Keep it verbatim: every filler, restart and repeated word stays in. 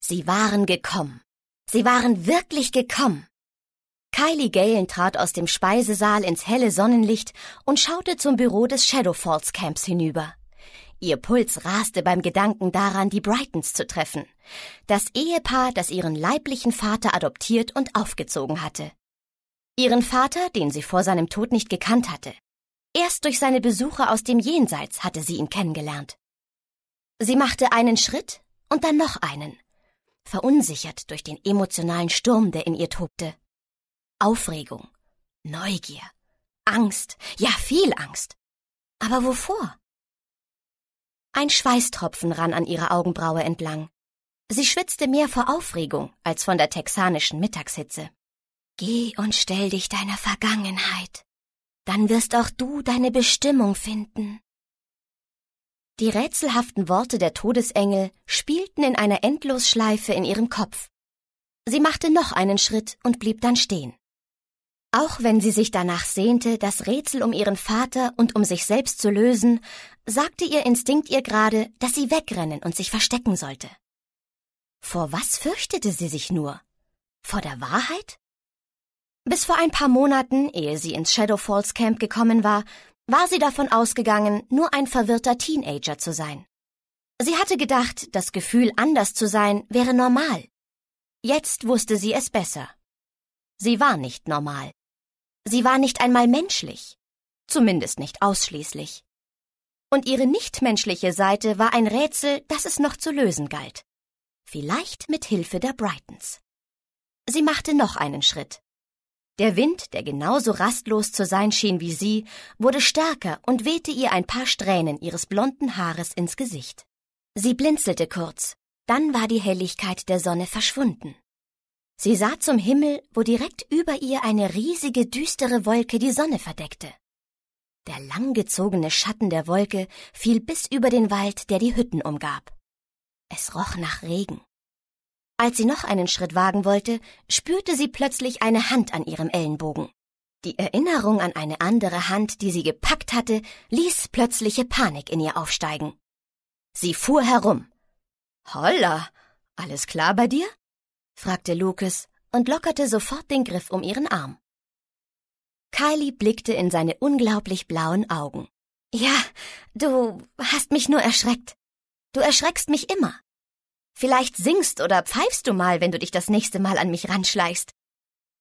Sie waren gekommen. Sie waren wirklich gekommen. Kylie Galen trat aus dem Speisesaal ins helle Sonnenlicht und schaute zum Büro des Shadow Falls Camps hinüber. Ihr Puls raste beim Gedanken daran, die Brightons zu treffen. Das Ehepaar, das ihren leiblichen Vater adoptiert und aufgezogen hatte. Ihren Vater, den sie vor seinem Tod nicht gekannt hatte. Erst durch seine Besuche aus dem Jenseits hatte sie ihn kennengelernt. Sie machte einen Schritt und dann noch einen, verunsichert durch den emotionalen Sturm, der in ihr tobte. Aufregung, Neugier, Angst, ja viel Angst. Aber wovor? Ein Schweißtropfen rann an ihrer Augenbraue entlang. Sie schwitzte mehr vor Aufregung als von der texanischen Mittagshitze. Geh und stell dich deiner Vergangenheit. Dann wirst auch du deine Bestimmung finden. Die rätselhaften Worte der Todesengel spielten in einer Endlosschleife in ihrem Kopf. Sie machte noch einen Schritt und blieb dann stehen. Auch wenn sie sich danach sehnte, das Rätsel um ihren Vater und um sich selbst zu lösen, sagte ihr Instinkt ihr gerade, dass sie wegrennen und sich verstecken sollte. Vor was fürchtete sie sich nur? Vor der Wahrheit? Bis vor ein paar Monaten, ehe sie ins Shadow Falls Camp gekommen war, war sie davon ausgegangen, nur ein verwirrter Teenager zu sein. Sie hatte gedacht, das Gefühl, anders zu sein, wäre normal. Jetzt wusste sie es besser. Sie war nicht normal. Sie war nicht einmal menschlich. Zumindest nicht ausschließlich. Und ihre nichtmenschliche Seite war ein Rätsel, das es noch zu lösen galt. Vielleicht mit Hilfe der Brightons. Sie machte noch einen Schritt. Der Wind, der genauso rastlos zu sein schien wie sie, wurde stärker und wehte ihr ein paar Strähnen ihres blonden Haares ins Gesicht. Sie blinzelte kurz, dann war die Helligkeit der Sonne verschwunden. Sie sah zum Himmel, wo direkt über ihr eine riesige, düstere Wolke die Sonne verdeckte. Der langgezogene Schatten der Wolke fiel bis über den Wald, der die Hütten umgab. Es roch nach Regen. Als sie noch einen Schritt wagen wollte, spürte sie plötzlich eine Hand an ihrem Ellenbogen. Die Erinnerung an eine andere Hand, die sie gepackt hatte, ließ plötzliche Panik in ihr aufsteigen. Sie fuhr herum. »Holla, alles klar bei dir?« fragte Lucas und lockerte sofort den Griff um ihren Arm. Kylie blickte in seine unglaublich blauen Augen. »Ja, du hast mich nur erschreckt. Du erschreckst mich immer. Vielleicht singst oder pfeifst du mal, wenn du dich das nächste Mal an mich ranschleichst.